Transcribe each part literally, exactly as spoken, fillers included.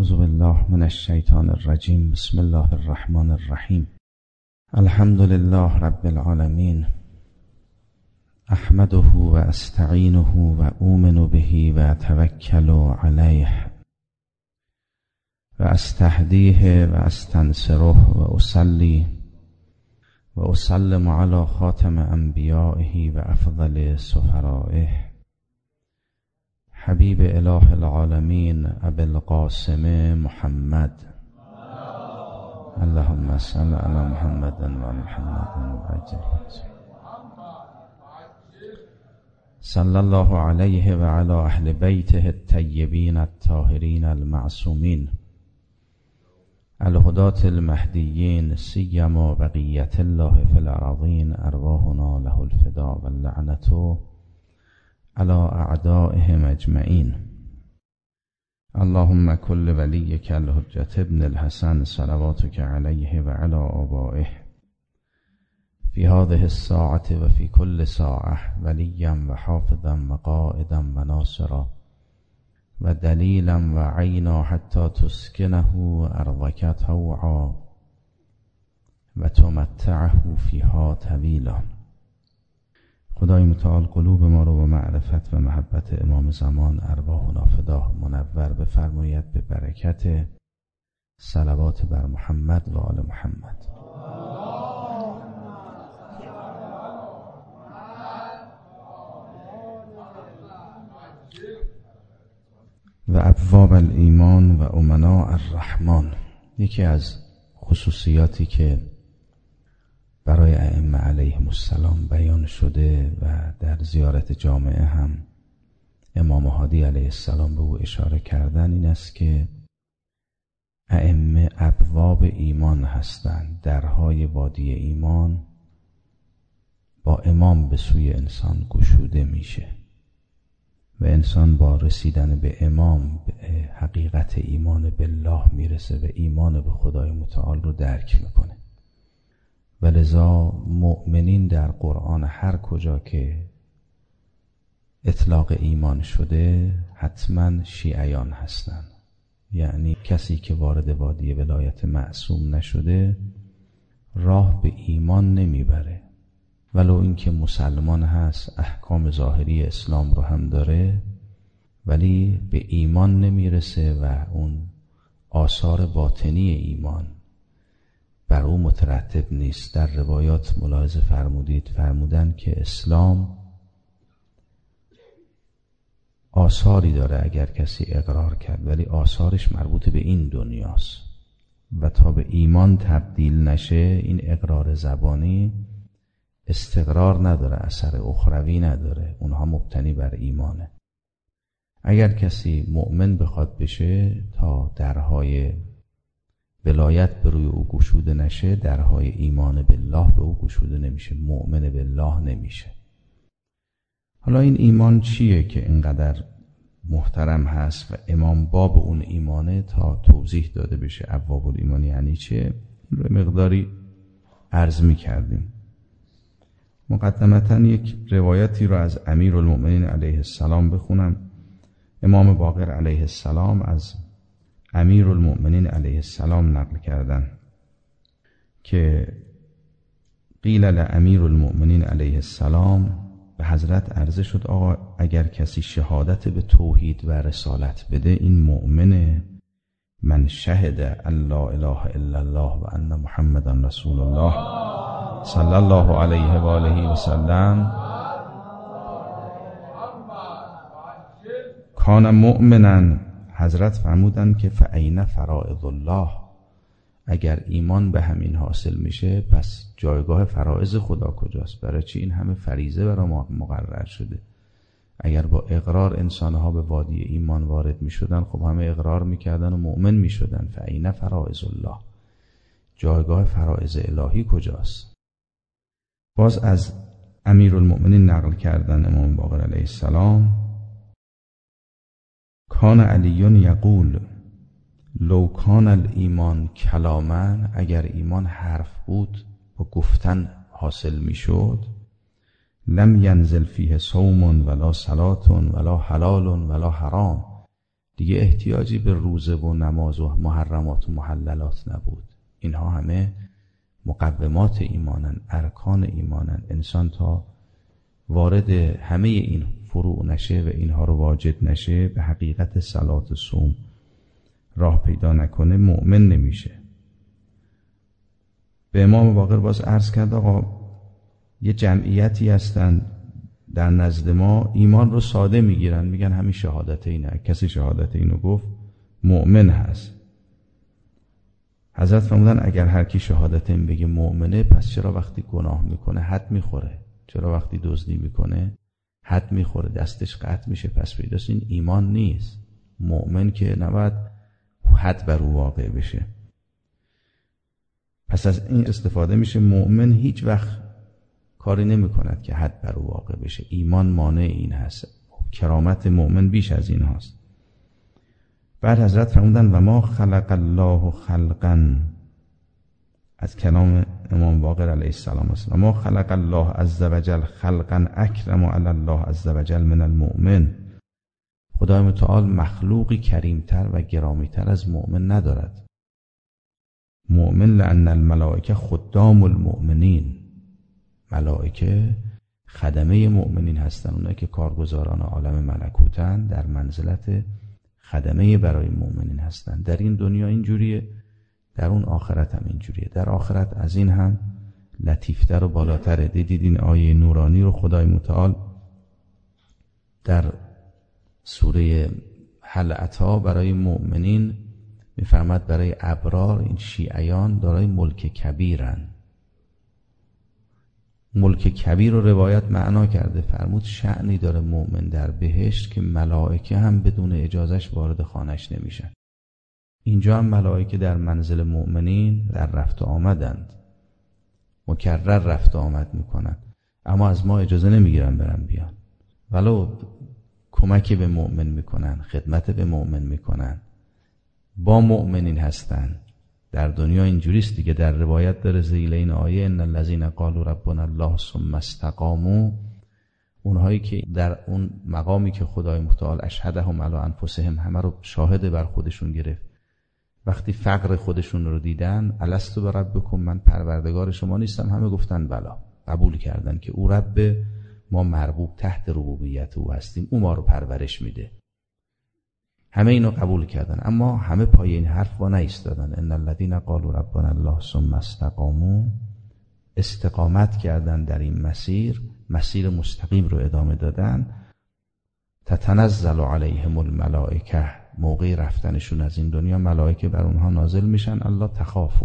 اعوذ بالله من الشیطان الرجیم. بسم الله الرحمن الرحیم. الحمد لله رب العالمین. احمده و استعینه و اؤمن به و اتوکل علیه و استهدیه و استنصره و اصلی و اسلم علی خاتم انبیائه و افضل سفرائه حبیب اله العالمین ابی القاسم محمد. اللهم صل علی محمد و علی محمد و عجل. صلی الله علیه و علی اهل بیته الطیبین الطاهرین المعصومین الهداة المهدیین سیما بقیة الله فی الارضین ارواحنا له الفدا و اللعنة على اعدائهم اجمعین. اللهم كل ولیک الحجة ابن الحسن صلواتك علیه و علی آبائه فی هذه الساعة و فی كل ساعة ولیا و حافظا و قائدا و ناصرا و دلیلا و عینا حتی تسکنه ارضک طوعا و تمتعه فیها طویلا. خدای متعال قلوب ما رو با معرفت و محبت امام زمان ارواحنا فدا منور بفرماید به برکت صلوات بر محمد و آل محمد. و ابواب الایمان و امناء الرحمن. یکی از خصوصیاتی که برای ائمه علیهم السلام بیان شده و در زیارت جامعه هم امام هادی علیه السلام به او اشاره کردن این است که ائمه ابواب ایمان هستند. درهای وادی ایمان با امام به سوی انسان گشوده میشه و انسان با رسیدن به امام به حقیقت ایمان بالله میرسه و ایمان به خدای متعال رو درک میکنه. و لذا مؤمنین در قرآن هر کجا که اطلاق ایمان شده حتما شیعیان هستند، یعنی کسی که وارد وادی ولایت معصوم نشده راه به ایمان نمیبره، ولو اینکه مسلمان هست احکام ظاهری اسلام رو هم داره ولی به ایمان نمیرسه و اون آثار باطنی ایمان بر او مترتب نیست. در روایات ملاحظه فرمودید فرمودن که اسلام آثاری داره اگر کسی اقرار کرد ولی آثارش مربوط به این دنیاست و تا به ایمان تبدیل نشه این اقرار زبانی استقرار نداره، اثر اخروی نداره، اونها مبتنی بر ایمانه. اگر کسی مؤمن بخواد بشه تا درهای ولایت به روی او گشوده نشه درهای ایمان بالله به او گشوده نمیشه، مؤمن بالله نمیشه. حالا این ایمان چیه که اینقدر محترم هست و امام باب اون ایمانه تا توضیح داده بشه ابواب الایمان یعنی چه رو مقداری عرض میکردیم. مقدمتا یک روایتی رو از امیرالمؤمنین علیه السلام بخونم. امام باقر علیه السلام از امیرالمؤمنین علیه السلام نقل کردن که قیل لامیرالمؤمنین علیه السلام، به حضرت عرضه شد آقا اگر کسی شهادت به توحید و رسالت بده این مؤمنه. من شهد ان لا اله الا الله و ان محمدا رسول الله صلی الله علیه و آله و سلم کان مؤمنا. حضرت فرمودن که فأین فرائض الله، اگر ایمان به همین حاصل میشه پس جایگاه فرائض خدا کجاست؟ برای چی این همه فریضه برای ما مقرر شده؟ اگر با اقرار انسانها به وادی ایمان وارد میشدن خب همه اقرار میکردن و مؤمن میشدن. فأین فرائض الله، جایگاه فرائض الهی کجاست؟ باز از امیرالمؤمنین نقل کردن امام باقر علیه السلام کان علی یقول لو کان الایمان کلاما، اگر ایمان حرف بود با گفتن حاصل میشد لم ینزل فیه صوم ولا صلاة ولا حلال ولا حرام، دیگه احتیاجی به روزه و نماز و محرمات و محللات نبود. اینها همه مقومات ایمانن، ارکان ایمانن. انسان تا وارد همه این فروع نشه و اینها رو واجد نشه، به حقیقت صلات و صوم راه پیدا نکنه، مؤمن نمیشه. به امام باقر باز عرض کرد آقا یه جمعیتی هستن در نزد ما ایمان رو ساده میگیرن، میگن همین شهادت اینه، کسی شهادت اینو گفت مؤمن هست. حضرت فرمودن اگر هر کی شهادت این بگه مؤمنه، پس چرا وقتی گناه میکنه حد میخوره؟ چرا وقتی دزدی میکنه حد میخوره، دستش قطع میشه؟ پس پیداست این ایمان نیست. مؤمن که نباید حد بر او واقع بشه. پس از این استفاده میشه مؤمن هیچ وقت کاری نمی کند که حد بر او واقع بشه. ایمان مانع این هست. کرامت مؤمن بیش از این هست. بعد حضرت فرمودن و ما خلق الله خلقا، از کلام امام باقر علیه السلام است، و ما خلق الله عز وجل خلقا اکرم علی الله عز وجل من المؤمن. خدای متعال مخلوقی کریمتر و گرامیتر از مؤمن ندارد. مؤمن لأن الملائکه خدام المؤمنین، ملائکه خدمه مؤمنین هستند. اونایی که کارگزاران عالم ملکوتن در منزلت خدمه برای مؤمنین هستند. در این دنیا اینجوریه، در اون آخرت هم اینجوریه. در آخرت از این هم لطیفتر و بالاتره. دیدید این آیه نورانی رو خدای متعال در سوره هل اتی برای مؤمنین میفرماد برای ابرار، این شیعیان دارای ملک کبیرن. ملک کبیر رو روایت معنا کرده، فرمود شأنی داره مؤمن در بهشت که ملائکه هم بدون اجازش وارد خانش نمیشن. اینجا هم ملائکه در منزل مؤمنین در رفت آمدند، مکرر رفت آمد میکنن، اما از ما اجازه نمیگیرن برن بیان. ولو کمکی به مؤمن میکنن، خدمت به مؤمن میکنن، با مؤمنین هستن. در دنیا اینجوریست دیگه. در روایت داره ذیل این آیه ان الذين قالوا ربنا الله ثم استقاموا، اونهایی که در اون مقامی که خدای متعال اشهدهم علی انفسهم، همه رو شاهد بر خودشون گرفت، وقتی فقر خودشون رو دیدن، الستو بربکم، من پروردگار شما نیستم؟ همه گفتن بلا، قبول کردن که او رب ما، مربوب تحت ربوبیت او هستیم، او ما رو پرورش میده. همه اینو قبول کردن، اما همه پای این حرف وا نایستادن. ان الذين قالوا ربنا الله ثم استقاموا، استقامت کردن در این مسیر، مسیر مستقیم رو ادامه دادن. تتنزل علیهم الملائکه، موقع رفتنشون از این دنیا ملائکه بر اونها نازل میشن. الله تخافوا،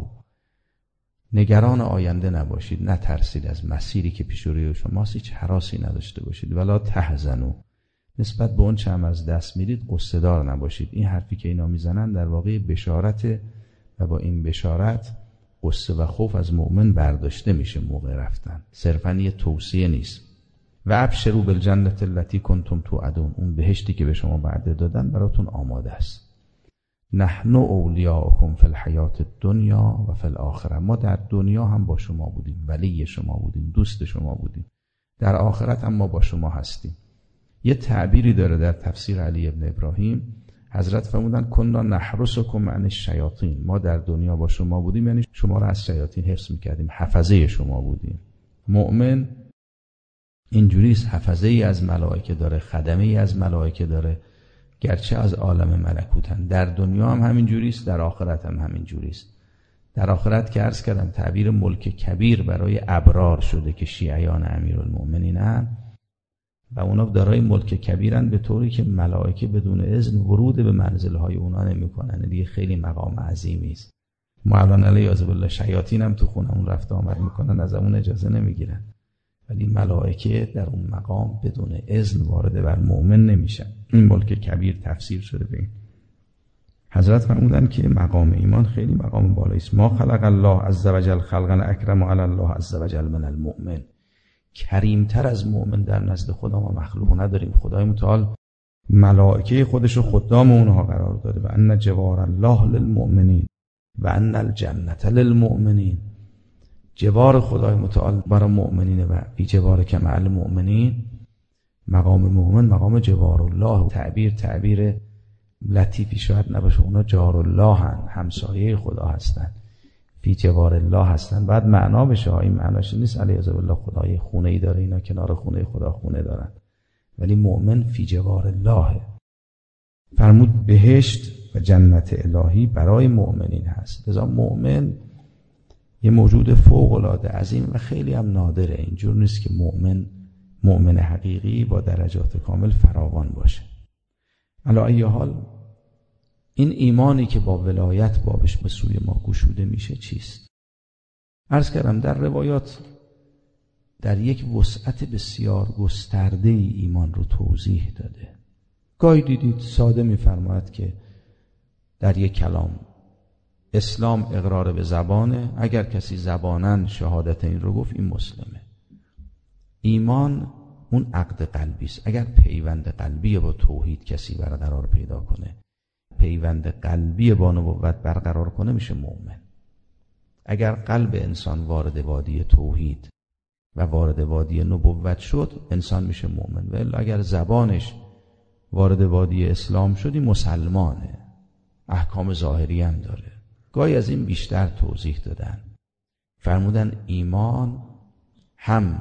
نگران آینده نباشید، نترسید از مسیری که پیش روی شماست، هیچ هراسی نداشته باشید. ولا تحزنوا، نسبت به اون چه هم از دست میدید قصه دار نباشید. این حرفی که اینا میزنن در واقع بشارته و با این بشارت قصه و خوف از مؤمن برداشته میشه موقع رفتن، صرفا یه توصیه نیست. و ابشروا بالجنة التي کنتم توعدون، اون بهشتی که به شما وعده دادن براتون آماده است. نحن اولیاءکم فی الحیات الدنیا و فی الاخره، ما در دنیا هم با شما بودیم، ولی شما بودیم، دوست شما بودیم، در آخرت هم ما با شما هستیم. یه تعبیری داره در تفسیر علی ابن ابراهیم، حضرت فرمودن کنا نحرسکم عن الشیاطین، ما در دنیا با شما بودیم، یعنی شما را از شیاطین حفظ میکردیم، حفظه شما بودیم. مؤمن اینجوریست، حفظه ای از ملائکه داره، خدمه ای از ملائکه داره، گرچه از عالم ملکوتن. در دنیا هم همین جوریست، در آخرت هم همین جوریست. در آخرت که عرض کردم تعبیر ملک کبیر برای ابرار شده که شیعیان امیرالمؤمنینن و اونا دارای ملک کبیرن، به طوری که ملائکه بدون اذن ورود به منزلهای اونا نمیکنن. دیگه خیلی مقام عظیمی است. ما الان علیاذ بالله شیاطین هم تو خونمون رفت آمد میکنن، از اون اجازه نمیگیرن، ولی ملائکه در اون مقام بدون اذن وارد بر مؤمن نمیشن. این ملک کبیر تفسیر شده به این. حضرت فرمودن که مقام ایمان خیلی مقام بالایی است. ما خلق الله عز وجل خلقا اکرم علی الله عز وجل من المؤمن، کریمتر از مؤمن در نزد خدا ما مخلوق نداریم. خدای متعال ملائکه خودش رو خدام اونها قرار داده. و ان جوار الله للمؤمنین و ان الجنة للمؤمنین، جوار خدای متعال برای مؤمنین و بی جوار که مع المؤمنین. مقام مؤمن مقام جوار الله، تعبیر تعبیر لطیفی شاید نباشه، اونا جار الله هن، همسایه خدا هستن، فی جوار الله هستن. بعد معنا بشه، این معناش نیست علیه بالله خدای خونه ای داره، اینا کنار خونه خدا خونه دارن، ولی مؤمن فی جوار الله. فرمود بهشت و جنت الهی برای مؤمنین هست. لذا مؤمن یه موجود فوق العاده عظیم و خیلی هم نادره. اینجور نیست که مؤمن مؤمن حقیقی با درجات کامل فراوان باشه. علی ای حال این ایمانی که با ولایت بابش به سوی ما گشوده میشه چیست؟ عرض کردم در روایات در یک وسعت بسیار گسترده ای ایمان رو توضیح داده. گاهی دیدید ساده میفرماید که در یک کلام اسلام اقرار به زبانه، اگر کسی زبانن شهادت این رو گفت این مسلمه. ایمان اون عقد قلبی است. اگر پیوند قلبی با توحید کسی برقرار پیدا کنه، پیوند قلبی با نبوت برقرار کنه، میشه مؤمن. اگر قلب انسان وارد وادی توحید و وارد وادی نبوت شد، انسان میشه مؤمن. ولی اگر زبانش وارد وادی اسلام شدی، مسلمانه، احکام ظاهری هم داره. گاهی از این بیشتر توضیح دادن، فرمودن ایمان هم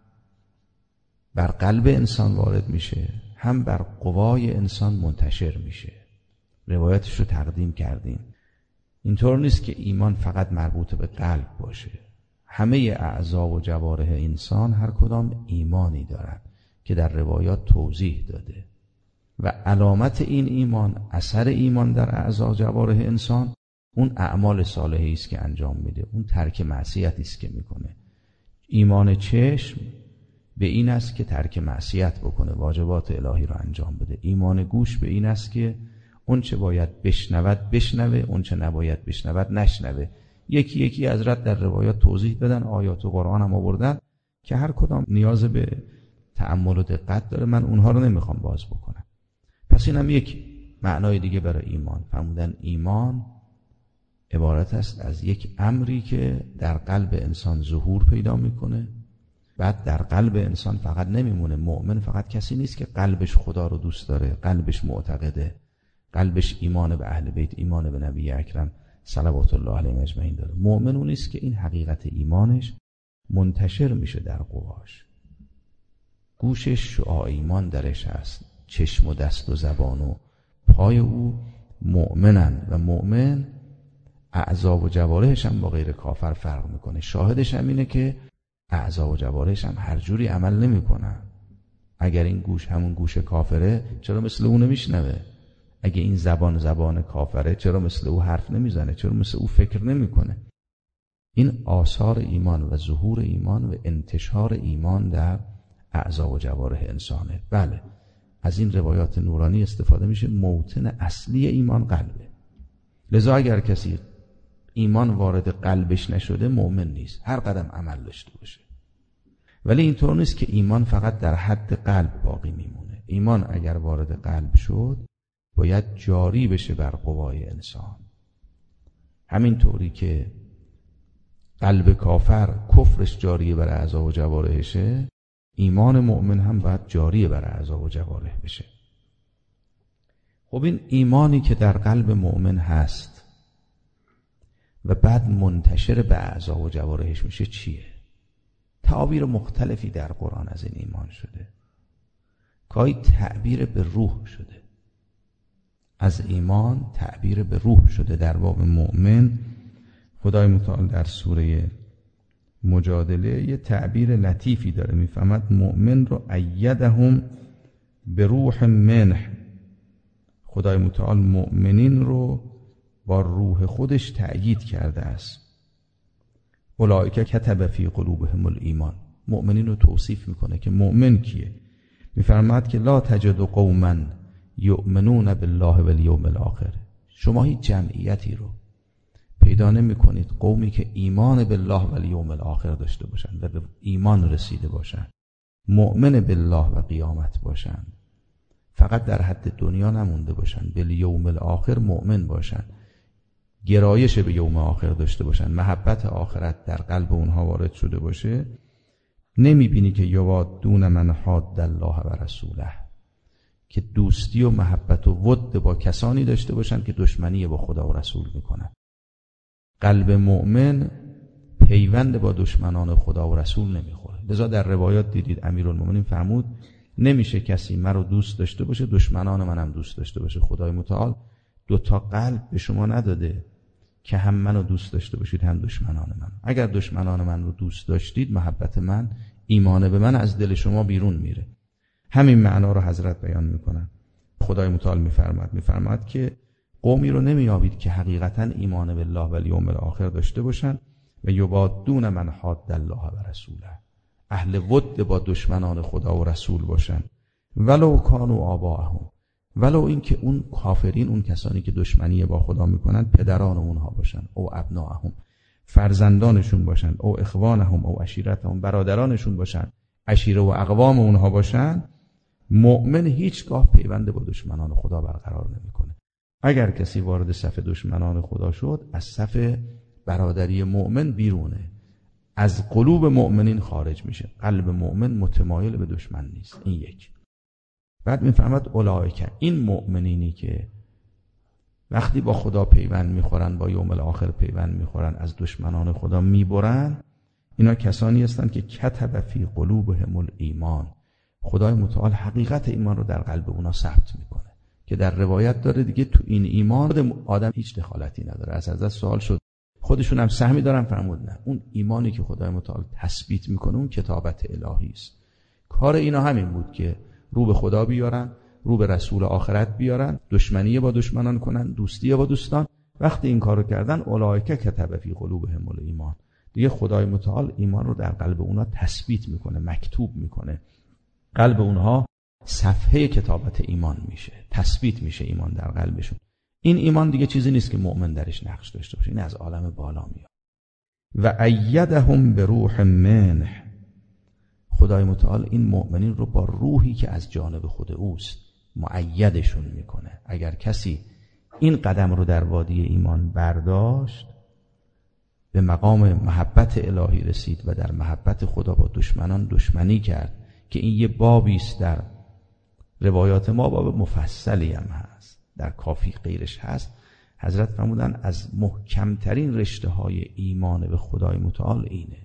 بر قلب انسان وارد میشه، هم بر قوای انسان منتشر میشه. روایتش رو تقدیم کردیم. اینطور نیست که ایمان فقط مربوط به قلب باشه. همه اعضا و جوارح انسان هر کدام ایمانی دارن که در روایات توضیح داده و علامت این ایمان، اثر ایمان در اعضا و جوارح انسان، اون اعمال صالحی است که انجام میده، اون ترک معصیتی است که میکنه. ایمان چشم به این است که ترک معصیت بکنه، واجبات الهی رو انجام بده. ایمان گوش به این است که اون چه باید بشنود بشنوه، اون چه نباید بشنود نشنوه. یکی یکی حضرت در روایات توضیح دادن، آیات و قرآن هم آوردن که هر کدام نیاز به تأمل و دقت داره. من اونها رو نمیخوام باز بکنم. پس اینم یک معنای دیگه برای ایمان. فرمودن ایمان عبارت است از یک امری که در قلب انسان ظهور پیدا میکنه. بعد در قلب انسان فقط نمیمونه. مؤمن فقط کسی نیست که قلبش خدا رو دوست داره، قلبش معتقده، قلبش ایمان به اهل بیت، ایمان به نبی اکرم صلوات الله علیه اجمعین داره. مؤمن اون نیست که این حقیقت ایمانش منتشر میشه در قواش. گوشش شعاع ایمان درش هست، چشم و دست و زبان و پای او مؤمنن و مؤمن اعضا و جوارحش هم با غیر کافر فرق میکنه. شاهدش هم اینه که اعضا و جوارحش هم هر جوری عمل نمیکنن. اگر این گوش همون گوش کافره، چرا مثل اون نمیشنوه؟ اگه این زبان زبان کافره، چرا مثل او حرف نمیزنه؟ چرا مثل او فکر نمیکنه؟ این آثار ایمان و ظهور ایمان و انتشار ایمان در اعضا و جوارح انسانه. بله، از این روایات نورانی استفاده میشه. موطن اصلی ایمان قلبه. لذا اگر کسی ایمان وارد قلبش نشده مؤمن نیست، هر قدم عمل داشته باشه. ولی اینطور نیست که ایمان فقط در حد قلب باقی میمونه. ایمان اگر وارد قلب شد باید جاری بشه بر قوای انسان. همین طوری که قلب کافر کفرش جاری بر اعضا و جوارحشه، ایمان مؤمن هم باید جاری بر اعضا و جوارح بشه. خب این ایمانی که در قلب مؤمن هست و بعد منتشر به اعضا و جوارحش میشه چیه؟ تعابیر مختلفی در قرآن از این ایمان شده. گاهی تعبیر به روح شده. از ایمان تعبیر به روح شده. در باب مؤمن خدای متعال در سوره مجادله یه تعبیر لطیفی داره، میفهمد مؤمن رو ایدهم به روح منه. خدای متعال مؤمنین رو با روح خودش تأیید کرده است. اولئک کتب فی قلوبهم الایمان. مؤمنین رو توصیف میکنه که مؤمن کیه؟ میفرماد که لا تجد قوما یؤمنون بالله والیوم الاخر. شما هیچ جمعیتی رو پیدا نمی کنید قومی که ایمان بالله والیوم الاخر داشته باشن و به ایمان رسیده باشن، مؤمن بالله و قیامت باشن، فقط در حد دنیا نمونده باشن، بالیوم الاخر مؤمن باشن، گرایش به یوم آخر داشته باشن، محبت آخرت در قلب اونها وارد شده باشه. نمی بینی که یوادون من حاد الله و رسوله، که دوستی و محبت و ود با کسانی داشته باشن که دشمنی با خدا و رسول میکنن. قلب مؤمن پیوند با دشمنان خدا و رسول نمیخوره. لذا در روایات دیدید امیرالمومنین فرمود نمیشه کسی مرا دوست داشته باشه دشمنان منم دوست داشته باشه. خدای متعال دو تا قلب به شما نداده که هم منو دوست داشته باشید هم دشمنان من. اگر دشمنان من رو دوست داشتید محبت من، ایمان به من از دل شما بیرون میره. همین معنا رو حضرت بیان میکنن. خدای متعال میفرماد میفرماد که قومی رو نمیابید که حقیقتا ایمان بالله و الیوم الاخر داشته باشن و یبادون من حاد الله و رسوله، اهل ود با دشمنان خدا و رسول باشن. ولو کانوا آباءهم، ولو اینکه اون کافرین، اون کسانی که دشمنی با خدا میکنن پدران اونها باشن، او ابناءهم، فرزندانشون باشن، او اخوانهم او عشیرتهم، برادرانشون باشن، عشیره و اقوام اونها باشن. مؤمن هیچگاه پیوند با دشمنان خدا برقرار نمیکنه. اگر کسی وارد صف دشمنان خدا شد از صف برادری مؤمن بیرونه، از قلوب مؤمنین خارج میشه. قلب مؤمن متمایل به دشمن نیست. این یک. بعد میفهمد اولئک، این مؤمنینی که وقتی با خدا پیوند میخورن، با یوم الاخر پیوند میخورن، از دشمنان خدا میبرن، اینا کسانی هستند که کتب فی قلوبهم الایمان، خدای متعال حقیقت ایمان رو در قلب اونا ثبت میکنه. که در روایت داره دیگه تو این ایمان آدم هیچ دخالتی نداره. از حضرت سوال شد خودشون هم سهمی دارن؟ فرمود نه، اون ایمانی که خدای متعال تثبیت میکنه اون کتابت الهی است. کار اینا همین بود که رو به خدا بیارن، رو به رسول آخرت بیارن، دشمنی با دشمنان کنن، دوستی با دوستان. وقتی این کارو کردن اولئک کتب فی قلوبهم الایمان، دیگه خدای متعال ایمان رو در قلب اونها تثبیت میکنه، مکتوب میکنه. قلب اونها صفحه کتابت ایمان میشه، تثبیت میشه ایمان در قلبشون. این ایمان دیگه چیزی نیست که مؤمن درش نقش داشته باشه، این از عالم بالا میاد. و ایدهم بروح منه، خدای متعال این مؤمنین رو با روحی که از جانب خود اوست مؤیدشون میکنه. اگر کسی این قدم رو در وادی ایمان برداشت، به مقام محبت الهی رسید و در محبت خدا با دشمنان دشمنی کرد، که این یه بابی است در روایات ما، باب مفصلی هم هست، در کافی غیرش هست. حضرت فرمودن از محکمترین رشته های ایمان به خدای متعال اینه: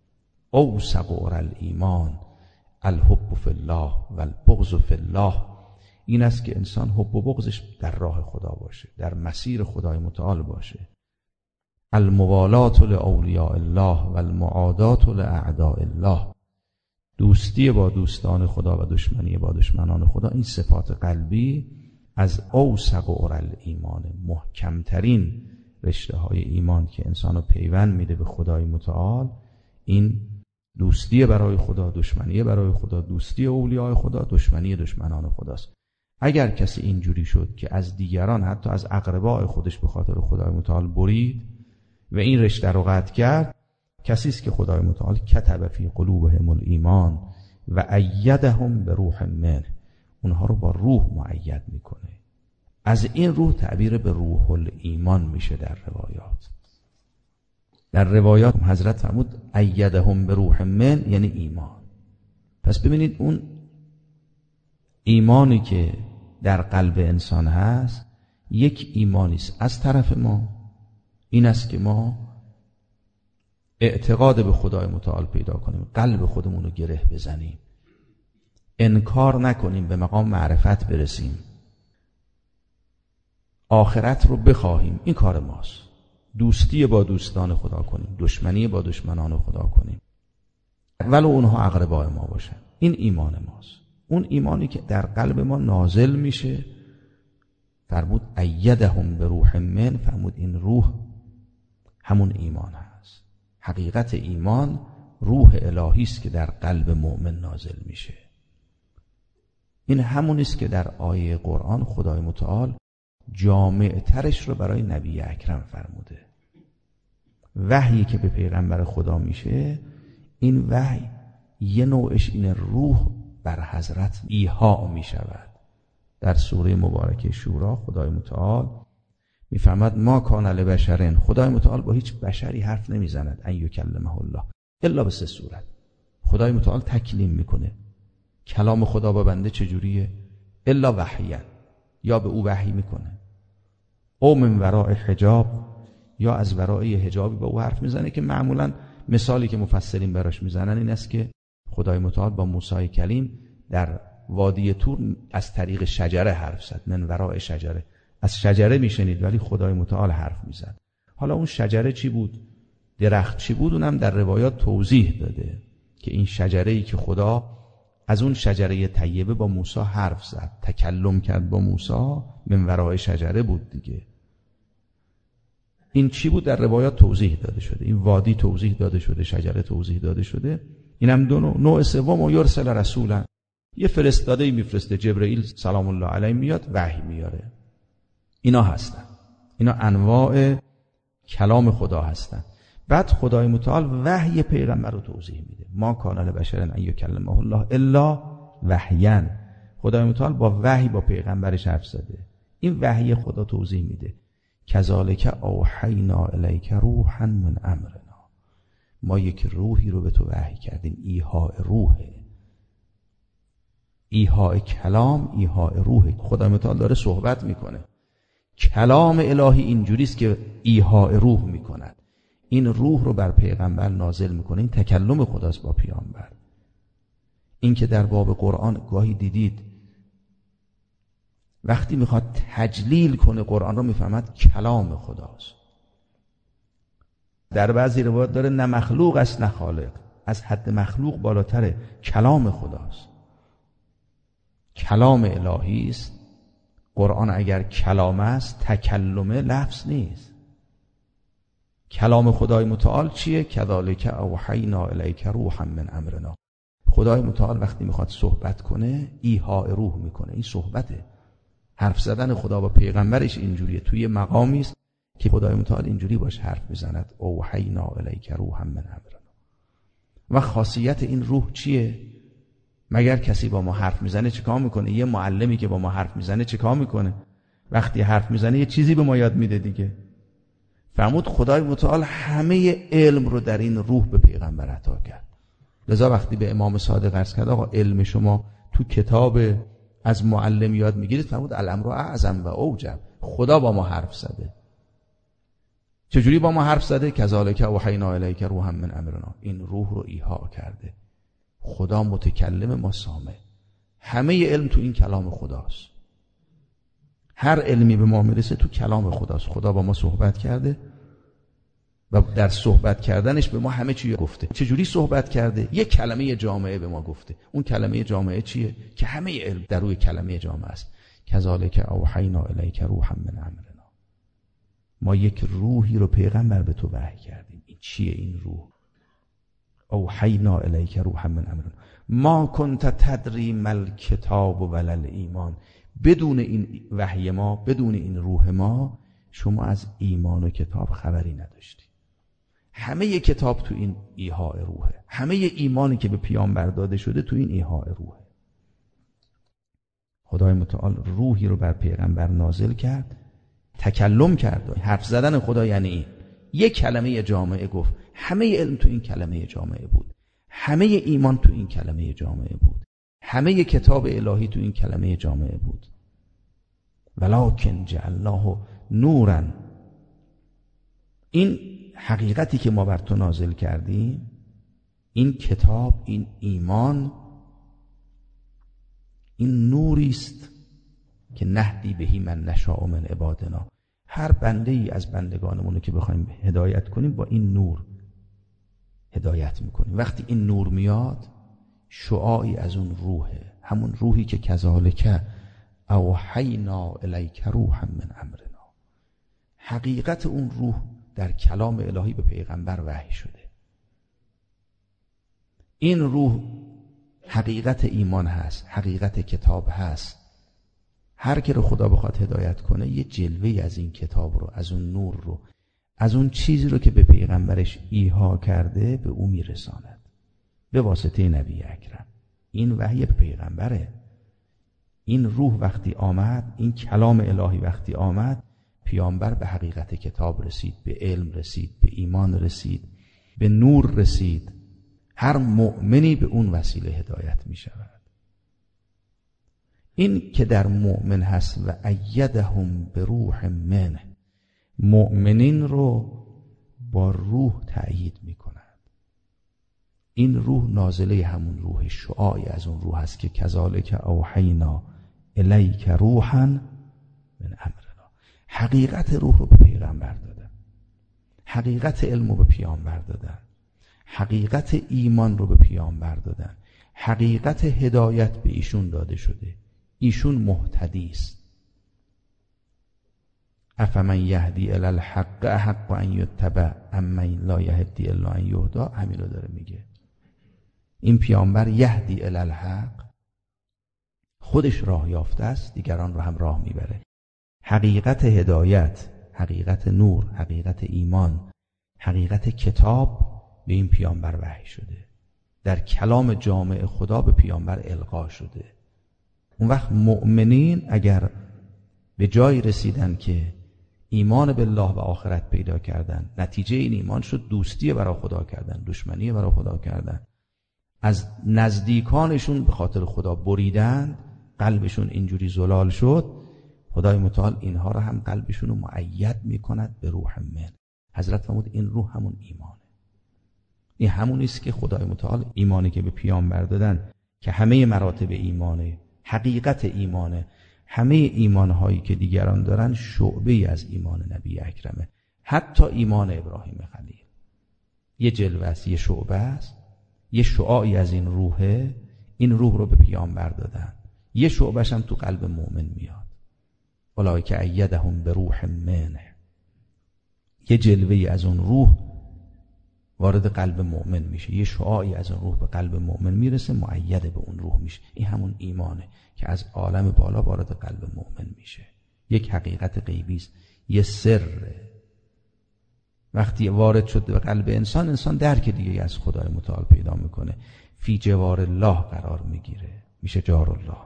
اوثق عری الایمان الحب فی الله و البغض فی الله. این است که انسان حب و بغضش در راه خدا باشه، در مسیر خدای متعال باشه. الموالات لاولیاء الله و المعادات لاعداء الله، دوستی با دوستان خدا و دشمنی با دشمنان خدا. این صفات قلبی از اوثق عری الایمان، محکمترین رشته های ایمان که انسانو پیوند میده به خدای متعال. این دوستی برای خدا، دشمنی برای خدا، دوستی اولیاء خدا، دشمنی دشمنان خداست. اگر کسی اینجوری شد که از دیگران، حتی از اقربای خودش به خاطر خدای متعال برید و این رشته رو قطع کرد، کسی است که خدای متعال کتب فی قلوبهم الایمان و ایدهم بروح منه، اونها رو با روح مؤید میکنه. از این روح تعبیر به روح الایمان میشه در روایات. در روایات حضرت فرمود ایدهم بروح من، یعنی ایمان. پس ببینید اون ایمانی که در قلب انسان هست یک ایمانی است از طرف ما، این است که ما اعتقاد به خدای متعال پیدا کنیم، قلب خودمون رو گره بزنیم، انکار نکنیم، به مقام معرفت برسیم، آخرت رو بخواهیم. این کار ماست. دوستی با دوستان خدا کنیم، دشمنی با دشمنان خدا کنیم، ولو اونها اقربای ما باشن. این ایمان ماست. اون ایمانی که در قلب ما نازل میشه، فرمود ایدهم بروح من، فرمود این روح همون ایمان هست. حقیقت ایمان روح الهی است که در قلب مؤمن نازل میشه. این همون است که در آیه قرآن خدای متعال جامع ترش رو برای نبی اکرم فرموده. وحیی که به پیغمبر خدا میشه، این وحی یه نوعش این روح بر حضرت ایحاء میشود. در سوره مبارکه شورا خدای متعال میفرماد ما کان لبشرن، خدای متعال با هیچ بشری حرف نمیزند، ان یکلمه الله الا به سه صورت. خدای متعال تکلیم میکنه. کلام خدا با بنده چجوریه؟ الا وحیا، یا به او وحی میکنه، او من وراء حجاب، یا از ورای حجابی با او حرف میزنه، که معمولا مثالی که مفسرین براش میزنن این است که خدای متعال با موسی کلیم در وادی طور از طریق شجره حرف زد، من وراء شجره، از شجره میشنید ولی خدای متعال حرف میزد. حالا اون شجره چی بود؟ درخت چی بود؟ اونم در روایات توضیح داده که این شجره‌ای که خدا از اون شجره طیبه با موسی حرف زد، تکلم کرد با موسی، من ورای شجره بود دیگه. این چی بود؟ در روایات توضیح داده شده. این وادی توضیح داده شده، شجره توضیح داده شده. اینم دو نوع. نوع سوم و یرسل رسولا، یه فرستاده‌ای میفرسته، جبرئیل سلام الله علیه میاد وحی میاره. اینا هستن، اینا انواع کلام خدا هستن. بعد خدای متعال وحی پیغمبر رو توضیح میده. ما کان لبشر ان یکلمه الله الا وحیا. خدای متعال با وحی با پیغمبرش حرف زده. این وحی خدا توضیح میده. کذالک اوحینا الیک روحا من امرنا، ما یک روحی رو به تو وحی کردیم. ایحاء روحه، ایحاء کلام، ایحاء روح. خدای متعال داره صحبت میکنه. کلام الهی اینجوریست که ایحاء روح میکند، این روح رو بر پیغمبر نازل میکنه. این تکلم خداست با پیامبر. این که در باب قرآن گاهی دیدید وقتی میخواد تجلیل کنه قرآن رو میفهمد کلام خداست. در بعضی روایات داره نه مخلوق است نه خالق، از حد مخلوق بالاتره، کلام خداست، کلام الهی است. قرآن اگر کلام است، تکلمه لفظ نیست. کلام خدای متعال چیه؟ کذالک اوحینا الیک روحا من امرنا. خدای متعال وقتی میخواد صحبت کنه ایحاء روح میکنه. این صحبته، حرف زدن خدا با پیغمبرش اینجوریه. توی مقامی است که خدای متعال اینجوری باش حرف میزند، اوحینا الیک روحا من امرنا. و خاصیت این روح چیه؟ مگر کسی با ما حرف میزنه چیکار میکنه؟ یه معلمی که با ما حرف میزنه چیکار میکنه؟ وقتی حرف میزنه یه چیزی به ما یاد میده دیگه. فرمود خدای متعال همه علم رو در این روح به پیغمبر عطا کرد. لذا وقتی به امام صادق عرض کرد آقا علم شما تو کتاب از معلم یاد میگیرید، فرمود الامر اعظم و اوجب، خدا با ما حرف زده. چجوری با ما حرف زده؟ کذالک اوحینا الیک روحا من امرنا. این روح رو ایحاء کرده. خدا متکلم، ما سامع. همه علم تو این کلام خداست. هر علمی به ما میرسه تو کلام خداست. خدا با ما صحبت کرده و در صحبت کردنش به ما همه چی گفته. چجوری صحبت کرده؟ یک کلمه جامعه به ما گفته. اون کلمه جامعه چیه؟ که همه علم در روی کلمه جامعه است. کذالک اوحینا الیک روحا من امرنا. ما یک روحی رو پیغمبر به تو وحی کردیم. این چیه این روح؟ اوحینا الیک روحا من امرنا. ما کنت تدری مل کتاب ولل ایمان. بدون این وحی ما، بدون این روح ما، شما از ایمان و کتاب خبری نداشتی. همه کتاب تو این ایحاء روحه. همه ایمانی که به پیامبر داده شده تو این ایحاء روحه. خدای متعال روحی رو بر پیغمبر نازل کرد، تکلم کرد. حرف زدن خدا یعنی این. یک کلمه جامعه گفت. همه علم تو این کلمه جامعه بود. همه ایمان تو این کلمه جامعه بود. همه کتاب الهی تو این کلمه جامعه بود. ولکن جعلناه نورا. این حقیقتی که ما بر تو نازل کردیم، این کتاب، این ایمان، این نوری است که نهدی بهی من نشاء من عبادنا. هر بنده ای از بندگانمون که بخوایم هدایت کنیم با این نور هدایت میکنیم. وقتی این نور میاد، شعاعی از اون روحه، همون روحی که کذالک اوحینا الیک روحا من امرنا. حقیقت اون روح در کلام الهی به پیغمبر وحی شده. این روح حقیقت ایمان هست، حقیقت کتاب هست. هر کی رو خدا بخواد هدایت کنه یه جلوه از این کتاب رو، از اون نور رو، از اون چیزی رو که به پیغمبرش ایحاء کرده به او میرساند به واسطه نبی اکرم. این وحی به پیغمبره. این روح وقتی آمد، این کلام الهی وقتی آمد، پیامبر به حقیقت کتاب رسید، به علم رسید، به ایمان رسید، به نور رسید. هر مؤمنی به اون وسیله هدایت می شود. این که در مؤمن هست و ایدهم به روح منه، مؤمنین رو با روح تأیید میکند. این روح نازله همون روح، شعاعی از اون روح هست که کذالک اوحینا الیک روحا من امرنا. حقیقت روح رو به پیغمبر دادن، حقیقت علم رو به پیامبر دادن، حقیقت ایمان رو به پیامبر دادن، حقیقت هدایت به ایشون داده شده. ایشون مهتدی است. افمن یهدی الی الحق احق ان یتبع امن لا یهدی الا ان یهدی. همین رو داره میگه. این پیامبر یهدی الی الحق، خودش راه یافته است، دیگران رو هم راه میبره. حقیقت هدایت، حقیقت نور، حقیقت ایمان، حقیقت کتاب به این پیامبر وحی شده، در کلام جامع خدا به پیامبر القا شده. اون وقت مؤمنین اگر به جای رسیدن که ایمان بالله و آخرت پیدا کردن، نتیجه این ایمان شد دوستی برای خدا کردن، دشمنی برای خدا کردن، از نزدیکانشون به خاطر خدا بریدن، قلبشون اینجوری زلال شد، خدای متعال اینها رو هم قلبشون رو مؤید میکند به روح من. حضرت فرمود این روح همون ایمانه. این همون است که خدای متعال ایمانی که به پیامبر دادن که همه مراتب ایمانه، حقیقت ایمانه، همه ایمانهایی که دیگران دارن شعبه‌ای از ایمان نبی اکرمه. حتی ایمان ابراهیم خلیل یه جلوه است، یه شعبه است، یه شعاعی از این روحه. این روح رو به پیامبر دادن، یه شعبهش هم تو قلب مؤمن میاد. اولئک ایدهم به روح منه، یه جلوه‌ای از اون روح وارد قلب مؤمن میشه، یه شعاعی از اون روح به قلب مؤمن میرسه، مؤید به اون روح میشه. این همون ایمانه که از عالم بالا وارد قلب مؤمن میشه. یک حقیقت غیبی است، یه سره. وقتی وارد شد به قلب انسان، انسان درک دیگه از خدای متعال پیدا میکنه، فی جوار الله قرار میگیره، میشه جار الله.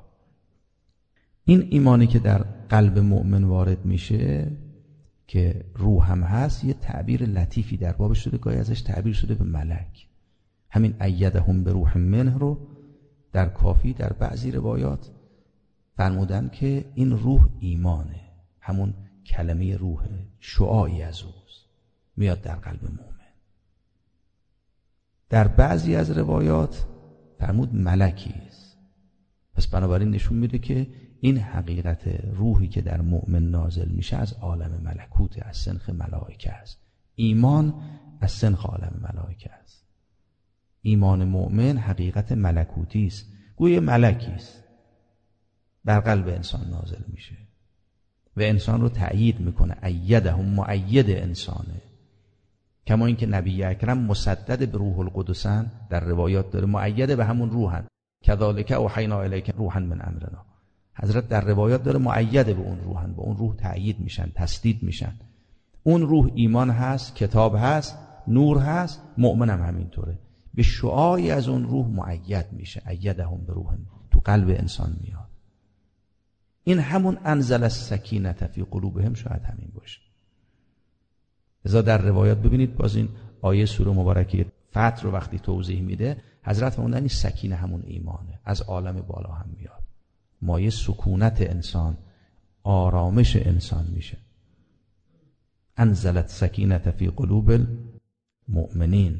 این ایمانی که در قلب مؤمن وارد میشه که روح هم هست، یه تعبیر لطیفی در باب شده، گاهی ازش تعبیر شده به ملک. همین ایدهم به روح منه رو در کافی در بعضی روایات فرمودن که این روح ایمانه، همون کلمه روحه، شعاعی از اوست، میاد در قلب مؤمن. در بعضی از روایات فرمود ملکی است. پس بنابراین نشون میده که این حقیقت روحی که در مؤمن نازل میشه از عالم ملکوت، از سنخ ملائکه است. ایمان از سنخ عالم ملائکه است. ایمان مؤمن حقیقت ملکوتی است، گویا ملکی است، در قلب انسان نازل میشه و انسان رو تأیید میکنه. ایدهم، مؤید انسانه. کما اینکه نبی اکرم مسدد به روح القدسن، در روایات داره مؤید به همون روحن، کذالک اوحینا الیک روحا من امرنا. حضرت در روایات داره مؤید به اون روحن، به اون روح تأیید میشن، تسدید میشن. اون روح ایمان هست، کتاب هست، نور هست، مؤمن هم همینطوره، به شعاعی از اون روح مؤید میشه. ایدهم به روح، تو قلب انسان میاد. این همون انزل السکینه فی قلوبهم، شاید همین باشه. لذا در روایات ببینید باز این آیه سوره مبارکه فتح رو وقتی توضیح میده، حضرت فرمودن این سکینه همون ایمانه، از عالم بالا هم میاد، مایه سکونت انسان، آرامش انسان میشه. انزلت سکینه فی قلوب المؤمنین.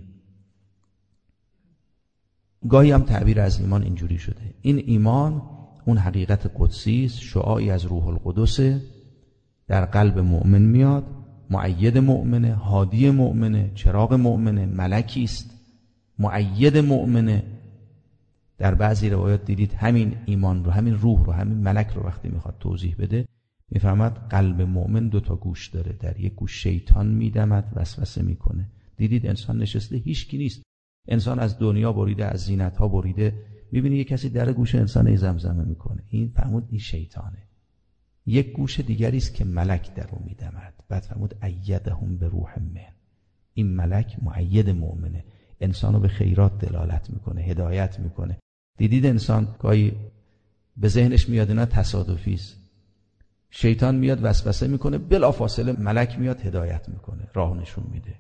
گاهی هم تعبیر از ایمان اینجوری شده، این ایمان اون حقیقت قدسی است، شعاعی از روح القدس، در قلب مؤمن میاد، مؤید مؤمنه، هادی مؤمنه، چراغ مؤمنه، ملکی است، مؤید مؤمنه. در بعضی روایات دیدید همین ایمان رو، همین روح رو، همین ملک رو وقتی میخواد توضیح بده میفهمد قلب مؤمن دو تا گوش داره، در یک گوش شیطان میدمد، وسوسه میکنه. دیدید انسان نشسته هیچ کی نیست، انسان از دنیا بریده، از زینت ها بریده، میبینی یک کسی در گوش انسان ای زمزمه میکنه، این فهمود این شیطانه. یک گوش دیگری است که ملک در رو میدمد. بعد فهمود ایدهم به روح من، این ملک مؤید مؤمنه، انسانو به خیرات دلالت میکنه، هدایت میکنه. دیدید انسان گاهی به ذهنش میاد اینا تصادفی است، شیطان میاد وسوسه میکنه، بلافاصله ملک میاد هدایت میکنه، راه نشون میده.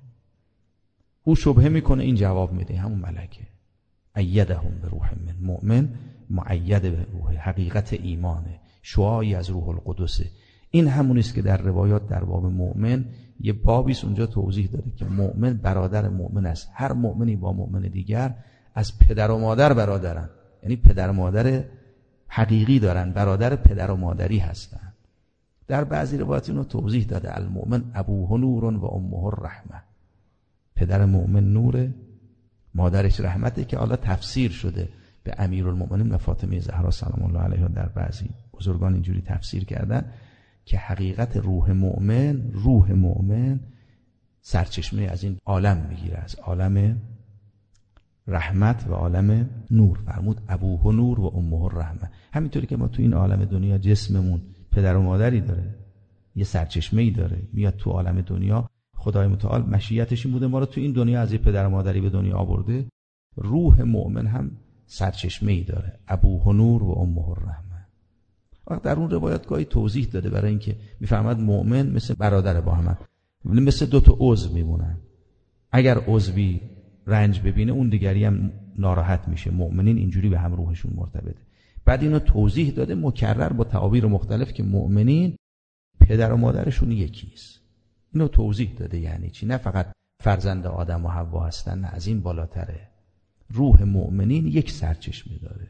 او شبهه میکنه، این جواب میده، همون ملکه. ایدهم به روح من. مؤمن معید به روح، حقیقت ایمانه، شعاعی از روح القدسه. این همون است که در روایات در باب مؤمن یه بابیست اونجا توضیح داده که مؤمن برادر مؤمن است. هر مؤمنی با مؤمن دیگر از پدر و مادر برادرن، یعنی پدر و مادر حقیقی دارن، برادر پدر و مادری هستن. در بعضی روایات اینو توضیح داده المؤمن ابوه نور و امه الرحمه، پدر مؤمن نوره، مادرش رحمته، که حالا تفسیر شده به امیرالمؤمنین و فاطمه زهرا سلام الله علیها. در بعضی بزرگان اینجوری تفسیر کردن که حقیقت روح مؤمن، روح مؤمن سرچشمه از این عالم میگیره، از عالم رحمت و عالم نور. فرمود ابوه نور و امه الرحمه. همینطوری که ما تو این عالم دنیا جسممون پدر و مادری داره، یه سرچشمه‌ای داره، میاد تو عالم دنیا، خدای متعال مشیتش این بوده ما رو تو این دنیا از یه پدر و مادری به دنیا آورده. روح مؤمن هم سرچشمه‌ای داره، ابوه نور و امه الرحمه. وقت در اون روایات گاهی توضیح داده برای اینکه میفهمد مؤمن مثل برادر با هم، مثل دو تا عضو میمونن. اگر عضوی رنج ببینه اون دیگری هم ناراحت میشه. مؤمنین اینجوری به هم روحشون مرتبطه. بعد اینو توضیح داده مکرر با تعابیر مختلف که مؤمنین پدر و مادرشون یکیست. اینو توضیح داده یعنی چی، نه فقط فرزند آدم و حوا هستن، نه از این بالاتره. روح مؤمنین یک سرچشمه داره.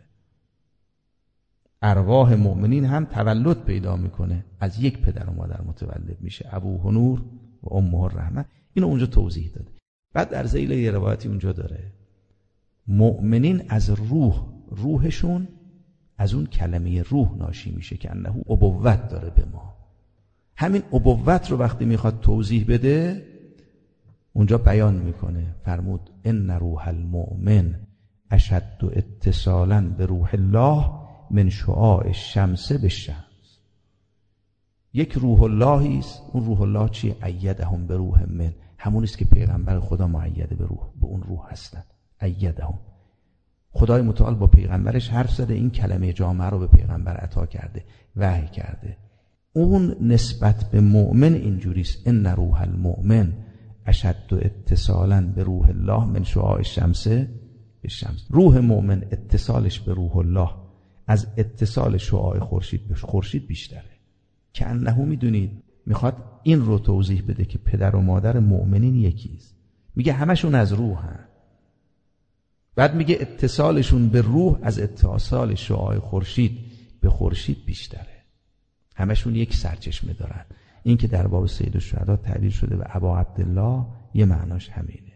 ارواح مؤمنین هم تولد پیدا میکنه، از یک پدر و مادر متولد میشه، ابوه نور و امه الرحمه. اینو اونجا توضیح داده. بعد در ذیل یه روایتی اونجا داره مؤمنین از روح، روحشون از اون کلمه روح ناشی میشه که انه ابوت داره به ما. همین ابوت رو وقتی میخواد توضیح بده اونجا بیان میکنه. فرمود ان روح المؤمن اشد اتصالا به روح الله من شعاع الشمس بالشمس. یک روح اللهی است. اون روح الله چیه؟ ایدهم به روح من، همون است که پیغمبر خدا مؤید به روح، به اون روح هستن. ایدهم، خدای متعال با پیغمبرش حرف زده، این کلمه جامعه رو به پیغمبر عطا کرده، وحی کرده. اون نسبت به مؤمن اینجوریست، ان روح المؤمن اشد اتصالا به روح الله من شعاع الشمس بالشمس. روح مؤمن اتصالش به روح الله از اتصال شعاع خورشید به خورشید بیشتره. که انه میدونید میخواد این رو توضیح بده که پدر و مادر مؤمنین یکیست. میگه همشون از روح هن. بعد میگه اتصالشون به روح از اتصال شعاع خورشید به خورشید بیشتره. همشون یک سرچشمه دارن. این که در باب سید الشهدا تعبیر شده به ابا عبدالله یه معناش همینه.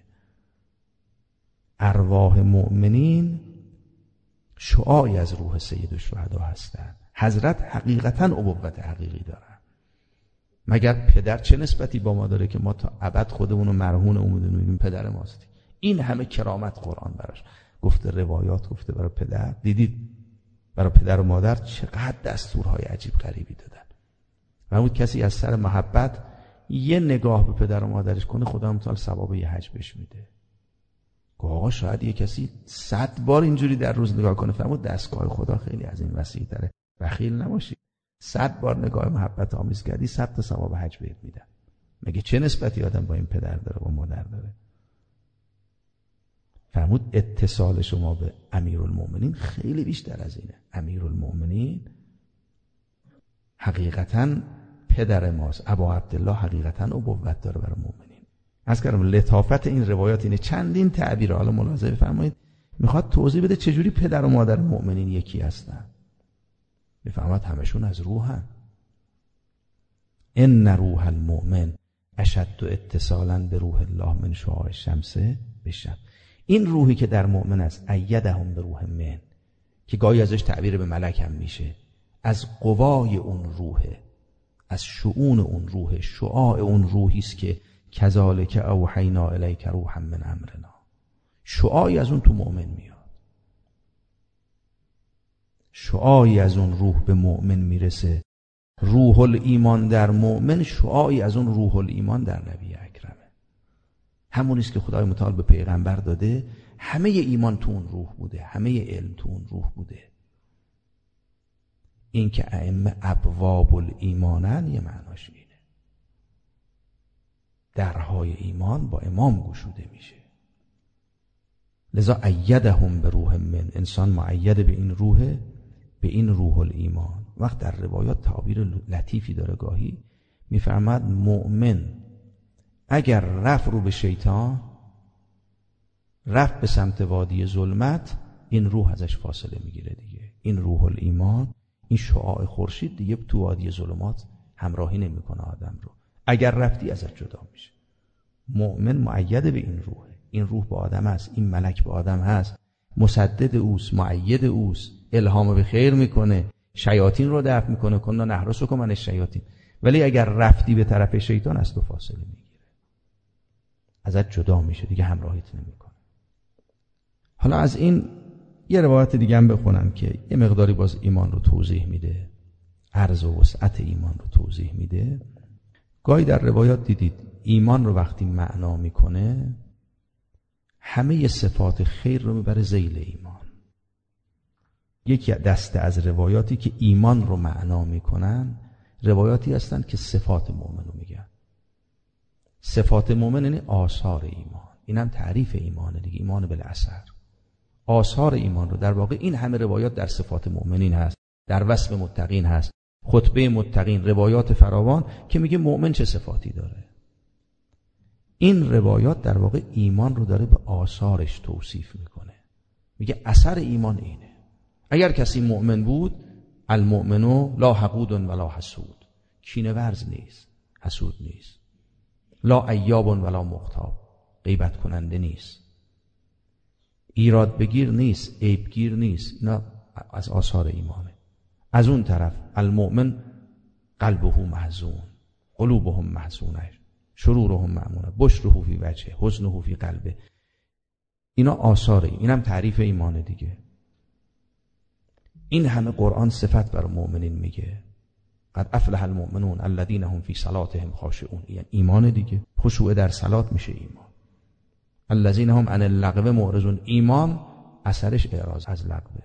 ارواح مؤمنین شعاعی از روح سید الشهدا هستن. حضرت حقیقتا ابوت حقیقی دارن. مگر پدر چه نسبتی با ما داره که ما تا ابد خودمون رو مرهون اون میدونیم پدر ماست؟ این همه کرامت قرآن براش گفته، روایات گفته برای پدر. دیدید برای پدر و مادر چقدر دستورهای عجیب غریبی دادن. و اون کسی از سر محبت یه نگاه به پدر و مادرش کنه خدا متعال ثواب یه حج بهش میده. آقا شاید یه کسی صد بار اینجوری در روز نگاه کنه. فرمود دستگاه خدا خیلی از این وسیع تره، بخیل نباشی. صد بار نگاه محبت آمیز کردی صد تا ثواب حج بهت میدن. مگه چه نسبتی آدم با این پدر داره با مادر داره؟ فرمود اتصال شما به امیرالمؤمنین خیلی بیشتر از اینه. امیرالمؤمنین حقیقتا پدر ماست. ابا عبدالله حقیقتا ابوت داره برای مؤمنین. از کردم لطافت این روایات اینه. چندین تعبیر حالا ملاحظه بفرمایید میخواد توضیح بده چجوری پدر و مادر مؤمنین یکی هستن. بفهمد همشون از روحن. ان روح المؤمن اشد اتصالا به روح الله من شعاع الشمس بالشمس. این روحی که در مؤمن است ایدهم به روح من، که گاهی ازش تعبیر به ملک هم میشه، از قوای اون روحه، از شؤون اون روحه، شعاع اون روحی است که کذالک اوحینا الیک روحا من امرنا. شعاعی از اون تو مؤمن میاد، شعاعی از اون روح به مؤمن میرسه. روح الایمان در مؤمن شعاعی از اون روح الایمان در نبی اکرمه. همون است که خدای متعال به پیغمبر داده. همه ایمان تو اون روح بوده، همه علم تو اون روح بوده. این که ائمه ابواب الایمانن یه معناش اینه، درهای ایمان با امام گشوده میشه. لذا ایدهم به روح من، انسان معید به این روح، به این روح الایمان. وقت در روایات تعبیر لطیفی داره، گاهی میفرماد مؤمن اگر رفت رو به شیطان، رفت به سمت وادی ظلمت، این روح ازش فاصله میگیره دیگه. این روح الایمان، این شعاع خورشید دیگه تو وادی ظلمات همراهی نمیکنه آدم رو. اگر رفتی ازش جدا میشه. مؤمن مؤید به این روحه، این روح با آدم هست، این ملک با آدم هست، مسدد اوست، مؤید اوست، الهام به خیر میکنه، شیاطین رو دفع میکنه، کنا نحرسکم من الشیاطین. ولی اگر رفتی به طرف شیطان، از تو فاصله میگیره، ازت جدا میشه دیگه، همراهیت نمیکنه. حالا از این یه روایت دیگه هم بخونم که یه مقداری باز ایمان رو توضیح میده، عرض و وسعت ایمان رو توضیح میده. گاهی در روایات دیدید ایمان رو وقتی معنا میکنه، همه صفات خیر رو میبره ذیل ایمان. یکی دسته از روایاتی که ایمان رو معنا میکنن، روایاتی هستن که صفات مؤمن رو میگن. صفات مؤمن یعنی آثار ایمان. این هم تعریف ایمانه دیگه، ایمان بالاثر. آثار ایمان رو در واقع این همه روایات در صفات مؤمنین هست، در وصف متقین هست، خطبه متقین، روایات فراوان که میگه مؤمن چه صفاتی داره. این روایات در واقع ایمان رو داره به آثارش توصیف میکنه. میگه اثر ایمان اینه. اگر کسی مؤمن بود، المؤمنو لا حقود ولا حسود، کینه ورز نیست، حسود نیست. لا ایاب ولا مغتاب، غیبت کننده نیست، ایراد بگیر نیست، عیب گیر نیست. اینا از آثار ایمانه. از اون طرف المؤمن قلبه محزون، قلوبهم محزونه، شرورهم مأمونه، بشره فی وجهه، حزنه فی قلبه. اینا آثاره. اینم تعریف ایمانه دیگه. این همه قرآن صفت بر مؤمنین میگه. قد افلح المؤمنون الذین هم فی صلاتهم خاشعون. یعنی ایمان دیگه. خشوع در صلات میشه ایمان. الذین هم عن اللغو معرضون. ایمان اثرش اعراض از لغوه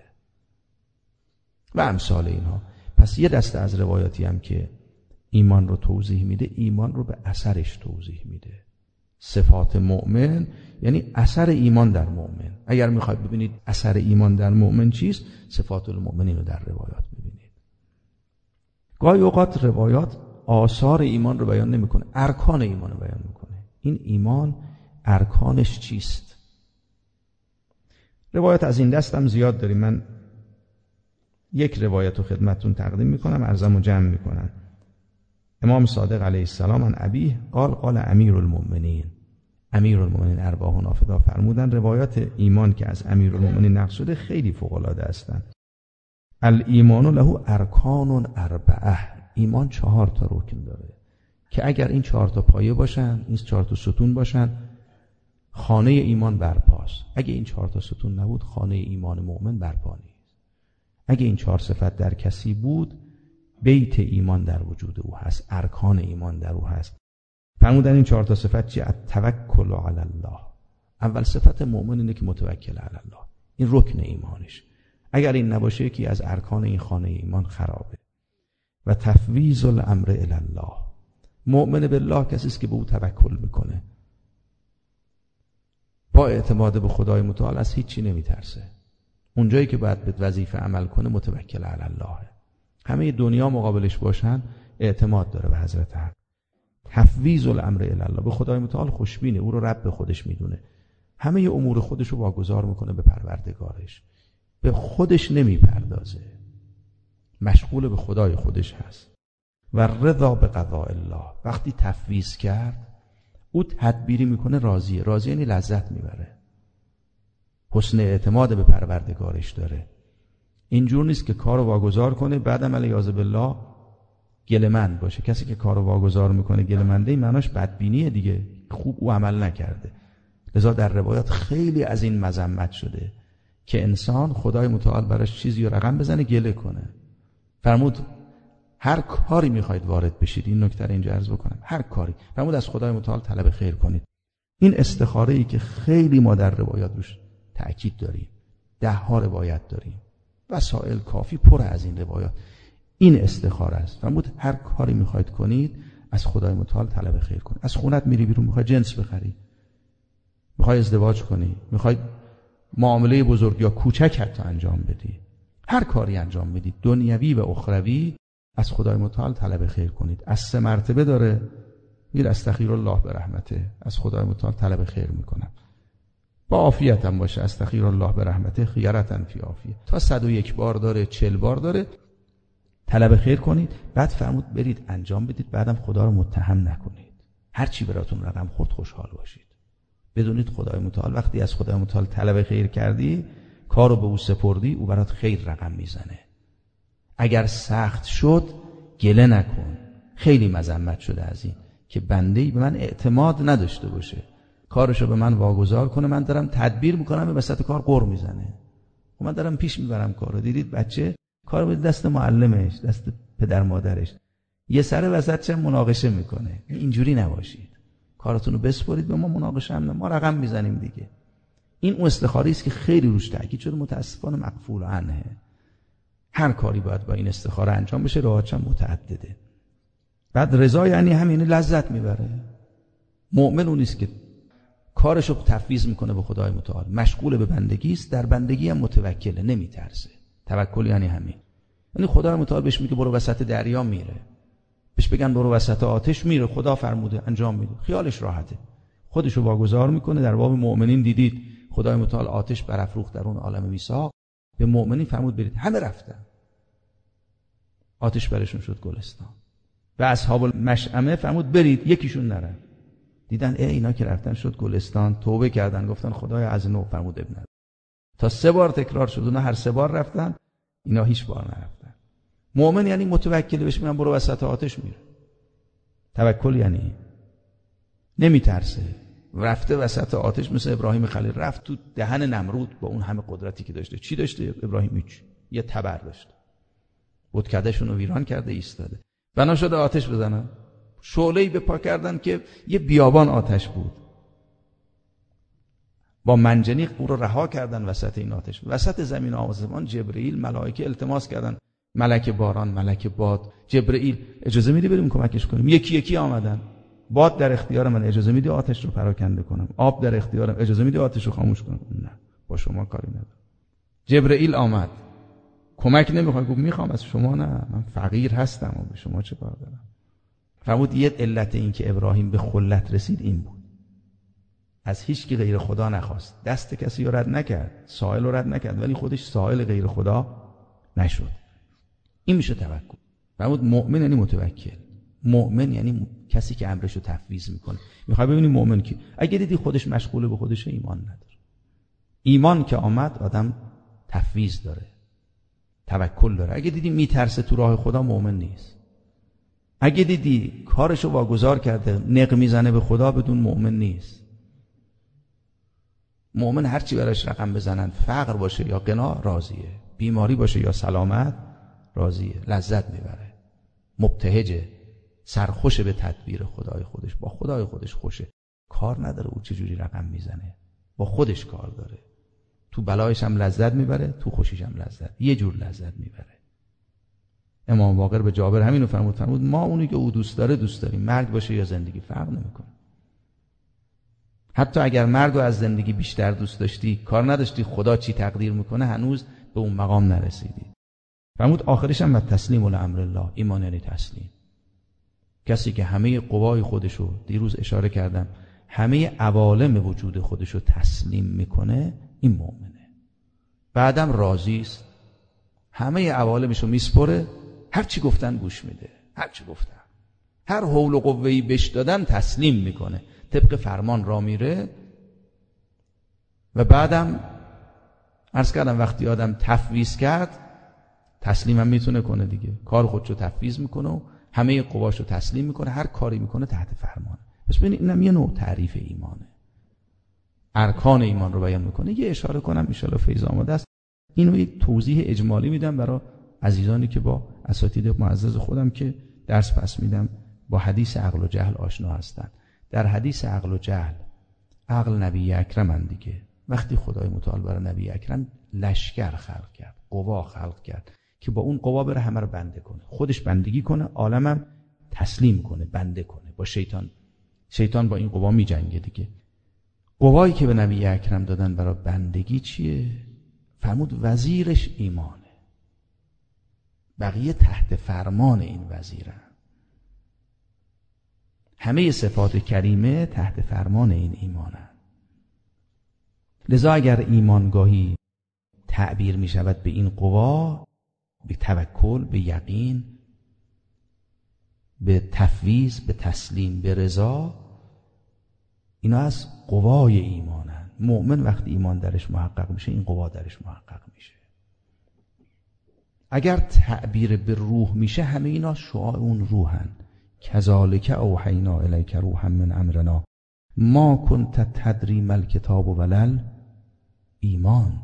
و امثال اینها. پس یه دسته از روایاتی هم که ایمان رو توضیح میده، ایمان رو به اثرش توضیح میده. صفات مؤمن یعنی اثر ایمان در مؤمن. اگر میخواید ببینید اثر ایمان در مؤمن چیست، صفات المؤمنین رو در روایات ببینید. گاهی اوقات روایات آثار ایمان رو بیان نمیکنه، ارکان ایمان رو بیان میکنه. این ایمان ارکانش چیست؟ روایت از این دست هم زیاد داریم. من یک روایت رو خدمتتون تقدیم میکنم، عرضمو جمع میکنم. امام صادق علیه السلام عن ابیه قال قال امیر المؤمنین، امیر المؤمنین ارواح نافدا فرمودن. روایات ایمان که از امیر المؤمنین نقل شده خیلی فوق العاده هستند. الایمان له ارکان اربعه. ایمان چهار تا رکن داره که اگر این چهار تا پایه باشن، این چهار تا ستون باشن، خانه ایمان برپاست. اگه این چهار تا ستون نبود، خانه ایمان مؤمن برپا نیست. اگه این چهار صفت در کسی بود، بیت ایمان در وجود او هست، ارکان ایمان در او هست. فرمودن این چهار تا صفت چی؟ التوکل علی الله. اول صفت مؤمن اینه که متوکل علی الله. این رکن ایمانش. اگر این نباشه، یکی از ارکان این خانه ایمان خرابه. و تفویض الامر الی الله. مؤمن بالله کسی است که به او توکل میکنه، با اعتماد به خدای متعال از هیچی نمیترسه. اونجایی که باید به وظیفه عمل کنه متوکل علی الله. همه دنیا مقابلش باشن، اعتماد داره به حضرت حق. تفویض الامر الی الله. به خدای متعال خوشبینه، او رو رب خودش میدونه. همه امور خودش رو واگذار میکنه به پروردگارش. به خودش نمیپردازه، مشغول به خدای خودش هست. و رضا به قضاء الله. وقتی تفویض کرد، او تدبیری میکنه، راضیه. راضی یعنی لذت میبره، حسن اعتماد به پروردگارش داره. اینجور نیست که کارو واگذار کنه بعدم علیاذ بالله گله‌مند باشه. کسی که کارو واگذار میکنه گله‌منده، این معناش بدبینیه دیگه، خوب او عمل نکرده. لذا در روایات خیلی از این مذمت شده که انسان خدای متعال براش چیزی رو رقم بزنه، گله کنه. فرمود هر کاری میخواید وارد بشید، این نکته رو اینجا عرض بکنم، هر کاری فرمود از خدای متعال طلب خیر کنید. این استخاره ای که خیلی ما در روایات روش تأکید داریم، ده ها روایت داریم، وسائل کافی پر از این روایات. این استخاره است. فرمود هر کاری میخواید کنید، از خدای متعال طلب خیر کنید. از خونت میری بیرون، میخوای جنس بخری، میخوای ازدواج کنی، میخوای معامله بزرگ یا کوچک حتی انجام بدی، هر کاری انجام بدید دنیوی و اخروی، از خدای متعال طلب خیر کنید. از سه مرتبه داره میگه استغفر الله به رحمته، از خدای متعال طلب خیر میکنم، با عافیت هم باشه، استغفر الله به رحمته خیرتن فی عافیه، تا صد و یک بار داره، چل بار داره، طلب خیر کنید. بعد فرمود برید انجام بدید، بعدم خدا رو متهم نکنید، هر چی براتون رقم خود خوشحال باشید. بدونید خدای متعال وقتی از خدای متعال طلب خیر کردی، کارو به او سپردی، او برات خیر رقم میزنه. اگر سخت شد گله نکن. خیلی مذمت شده از این که بنده‌ای به من اعتماد نداشته باشه، کارشو به من واگذار کنه، من دارم تدبیر میکنم به وسط کار قر میزنه و من دارم پیش میبرم کارو. دیدید بچه کارو به دست معلمش، دست پدر مادرش، یه سر وسط چه مناقشه میکنه. اینجوری نباشید، کارتون رو بسپرید به ما، مناقشه هم نه، ما رقم میزنیم دیگه. این اون استخاری است که خیلی روش تاکید شده، متاسفانه مغفول عنه. هر کاری باید با این استخاره انجام بشه، راهش هم متعدده. بعد رضا یعنی همین لذت میبره. مؤمن اون نیست که کارشو تفویض میکنه به خدای متعال، مشغول به بندگی است، در بندگی هم متوکله، نمیترسه. توکل یعنی همین، یعنی خدای متعال بهش میگه برو وسط دریا، میره. بهش بگن برو وسط آتش، میره. خدا فرموده انجام میده، خیالش راحته، خودشو واگذار میکنه. در باب مؤمنین دیدید خدای متعال آتش برافروخت در اون عالم میثاق، به مؤمنین فرمود برید، همه رفتن، آتش برشون شد گلستان. و اصحاب المشأمه فرمود برید، یکیشون نرفت. دیدن ای اینا که رفتن شد گلستان، توبه کردن، گفتن خدای از نو، فرمود ابن. تا سه بار تکرار شد، اونا هر سه بار رفتن، اینا هیچ بار نرفتن. مؤمن یعنی متوکل، بهش میگن برو وسط آتش، میره. توکل یعنی نمیترسه، رفته وسط آتش، مثل ابراهیم خلیل رفت تو دهن نمرود با اون همه قدرتی که داشته. چی داشته ابراهیم؟ هیچ، یه تبر داشته، بتکدهشون رو ویران کرده، ایستاده. بنا شده آتش بزنن، شعله‌ای به پا کردن که یه بیابان آتش بود، با منجنیق او رو رها کردن وسط این آتش. وسط زمین آسمان جبرئیل، ملائکه التماس کردن، ملک باران، ملک باد، جبرئیل اجازه میدی بریم کمکش کنیم؟ یکی یکی آمدن. باد در اختیار من، اجازه میدی آتش رو پراکنده کنم؟ آب در اختیارم، اجازه میدی آتش رو خاموش کنم؟ نه، با شما کاری ندارم. جبرئیل آمد، کمک نمیخواد، گفت میخوام از شما، نه من فقیر هستم و به شما چه کار دارم. فرمود یه علت این که ابراهیم به خلت رسید این بود، از هیچ کی غیر خدا نخواست، دست کسی رو رد نکرد، سائل رو رد نکرد، ولی خودش سائل غیر خدا نشد. این میشه توکل. فرمود مؤمن یعنی متوکل. مؤمن یعنی کسی که امرش رو تفویض میکنه. میخوای ببینی مؤمن کی؟ اگه دیدی خودش مشغول به خودش، ایمان نداره. ایمان که آمد آدم تفویض داره، توکل داره. اگه دیدی میترسه تو راه خدا، مؤمن نیست. اگه دیدی کارشو واگذار کرده، نق میزنه به خدا، بدون مؤمن نیست. مؤمن هرچی براش رقم بزنن، فقر باشه یا غنا، راضیه. بیماری باشه یا سلامت، راضیه، لذت میبره. مبتهجه، سرخوشه به تدبیر خدای خودش، با خدای خودش خوشه. کار نداره او چجوری رقم میزنه، با خودش کار داره. تو بلایش هم لذت میبره، تو خوشیش هم لذت، یه جور لذت میبره. امام باقر به جابر همینو فرمود، فرمود ما اونی که او دوست داره دوست داریم، مرگ باشه یا زندگی فرق نمیکنه. حتی اگر مرگ رو از زندگی بیشتر دوست داشتی، کار نداشتی خدا چی تقدیر میکنه، هنوز به اون مقام نرسیدی. فرمود آخرش هم تسلیم الامر الله، ایمان یعنی تسلیم. کسی که همه قوای خودشو، دیروز اشاره کردم، همه عوالم وجود خودشو تسلیم میکنه، این مؤمنه. بعدم راضی است، همه عوالمشو میسپره، هر چی گفتن گوش میده، هر چی گفتن، هر حول و قوه‌ای بهش دادن تسلیم میکنه، طبق فرمان را میره. و بعدم عرض کردم وقتی آدم تفویض کرد، تسلیم هم میتونه کنه دیگه، کار خودشو تفویض میکنه و همه قواشو تسلیم میکنه، هر کاری میکنه تحت فرمانه. پس ببینید اینم یه نوع تعریف ایمانه، ارکان ایمان رو بیان میکنه. یه اشاره کنم ان شاءالله فیض آماده است، اینو یک توضیح اجمالی میدم برای عزیزانی که با اساتید معزز خودم که درس پس میدم با حدیث عقل و جهل آشنا هستن. در حدیث عقل و جهل، عقل نبی اکرمن دیگه. وقتی خدای متعال برای نبی اکرم لشکر خلق کرد، قوا خلق کرد که با اون قوا بره همه رو بنده کنه، خودش بندگی کنه، عالمم تسلیم کنه، بنده کنه. با شیطان، شیطان با این قوا می جنگه دیگه. قوایی که به نبی اکرم دادن برای بندگی چیه؟ فرمود وزیرش ایمانه، بقیه تحت فرمان این وزیرن. همه صفات کریمه تحت فرمان این ایمانن. لذا اگر ایمانگاهی تعبیر می شود به این قوا، به توکل، به یقین، به تفویض، به تسلیم، به رضا، اینا از قوای ایمانن. مؤمن وقتی ایمان درش محقق میشه این قوا درش محقق میشه. اگر تعبیر به روح میشه همه اینا شعاع اون روحن. کذالک اوحینا الیک روحا من امرنا ما کنت تدری ما الکتاب ولل ایمان.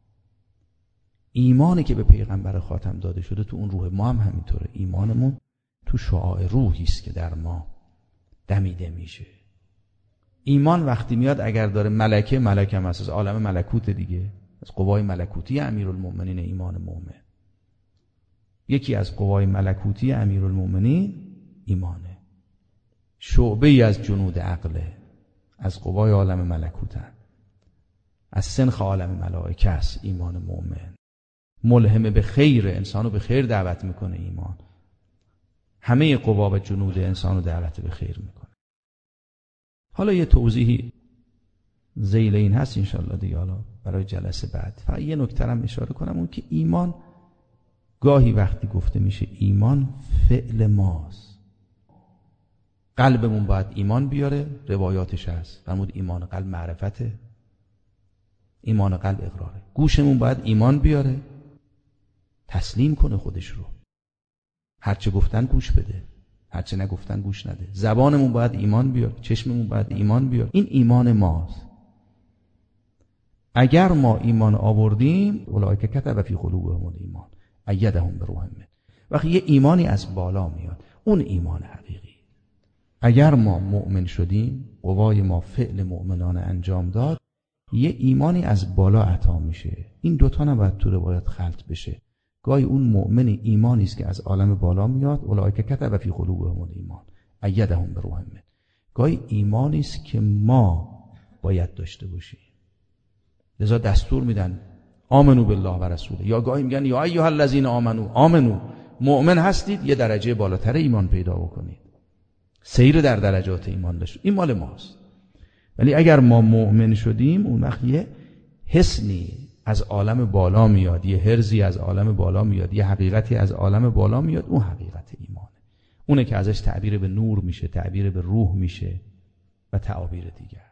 ایمانی که به پیغمبر خاتم داده شده تو اون روح ما هم همینطوره. ایمانمون تو شعاع روحی است که در ما دمیده میشه. ایمان وقتی میاد اگر داره ملکه، ملک هم هست، از عالم ملکوت دیگه، از قوای ملکوتی امیرالمؤمنین ایمان مؤمن. یکی از قوای ملکوتی امیرالمؤمنین ایمانه، شعبه ای از جنود عقله، از قوای عالم ملکوتن، از سنخ عالم ملائکه است. ایمان مؤمن ملهم به خیر، انسانو به خیر دعوت میکنه. ایمان همه قوا و جنود انسانو دعوت به خیر میکنه. حالا یه توضیحی ذیل این هست انشالله دیگه، حالا برای جلسه بعد. فقط یه نکته هم اشاره کنم، اون که ایمان گاهی وقتی گفته میشه ایمان فعل ماست. قلبمون باید ایمان بیاره، روایاتش هست فرمود ایمان قلب معرفته، ایمان قلب اقراره. گوشمون باید ایمان بیاره، تسلیم کنه خودش رو، هرچه گفتن گوش بده، هرچه نگفتن گوش نده. زبانمون باید ایمان بیاره، چشممون باید ایمان بیاره. این ایمان ماست. اگر ما ایمان آوردیم اولئک کتب فی قلوبهم الایمان ایدهم بروح منه. وقتی یه ایمانی از بالا میاد اون ایمان حقیقی. اگر ما مؤمن شدیم، قوای ما فعل مؤمنانه انجام داد، یه ایمانی از بالا عطا میشه. این دوتا نباید تو روایت خلط بشه. گاهی اون مؤمن ایمانی است که از عالم بالا میاد، اولئک کتب فی قلوبهم الایمان ایدهم بروح منه. گاهی ایمانی است که ما باید داشته باشیم. لذا دستور میدن آمنو بالله و رسوله، یا گاهی میگن یا ایها الذین آمنو. آمنو مؤمن هستید، یه درجه بالاتر ایمان پیدا بکنید، سیر در درجات ایمان داشت. این مال ماست. ولی اگر ما مؤمن شدیم اون وقت یه حسنی از عالم بالا میاد، یه هرزی از عالم بالا میاد، یه حقیقتی از عالم بالا میاد. اون حقیقت ایمانه، اونه که ازش تعبیر به نور میشه، تعبیر به روح میشه و تعابیر دیگر.